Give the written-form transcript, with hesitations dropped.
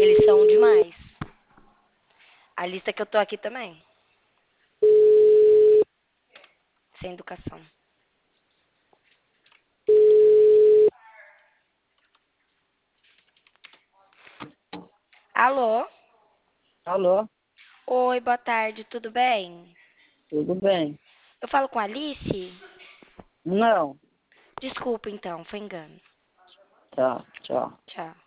Eles são demais. A lista que eu tô aqui também. Sem educação. Alô? Alô, Oi, boa tarde, tudo bem? tudo bem? Eu falo com a Alice? Não, Desculpa então, foi engano. tá, tchau. Tchau.